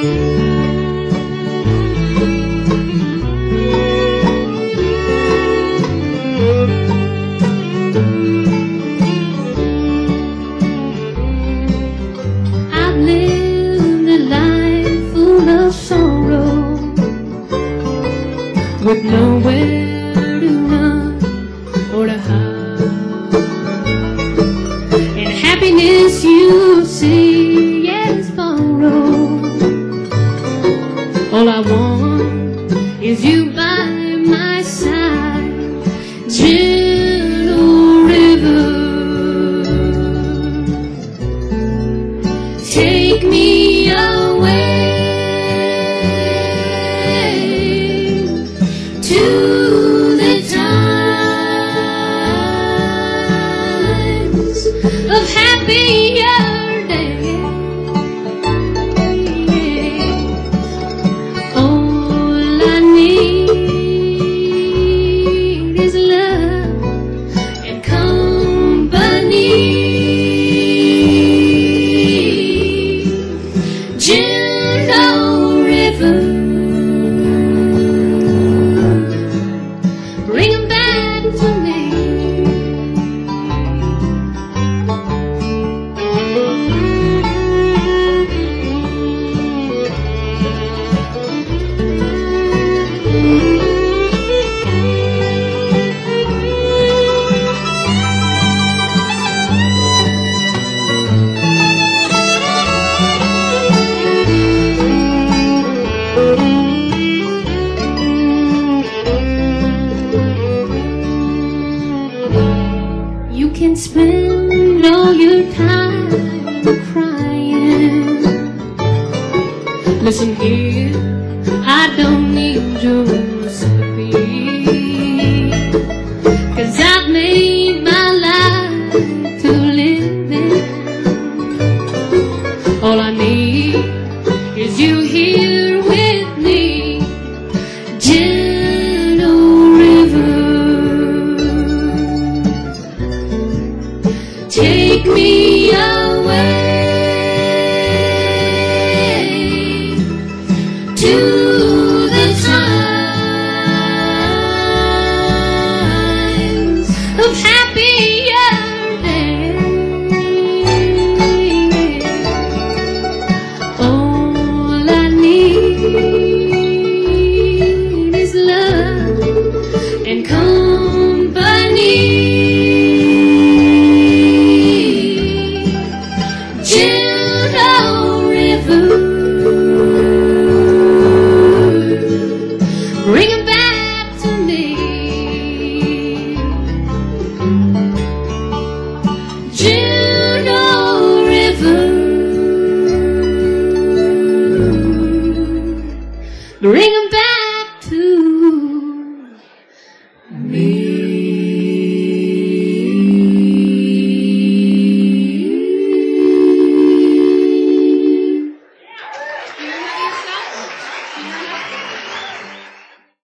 I've lived a life full of sorrow, with nowhere to run or to hide. And happiness, you see, is borrowed. All I want is you by my side, gentle river. Take me away to the times of happier days. All I need is love and company. Gentle river, bring 'em back to me. You can spend all your time crying. Listen here, I don't need your sympathy, 'cause I've made my life to live in. All I need is you here with me, gentle river. Take me away to the times of happier days. All I need is love and company. Gentle river, bring 'em back to me. Gentle river, bring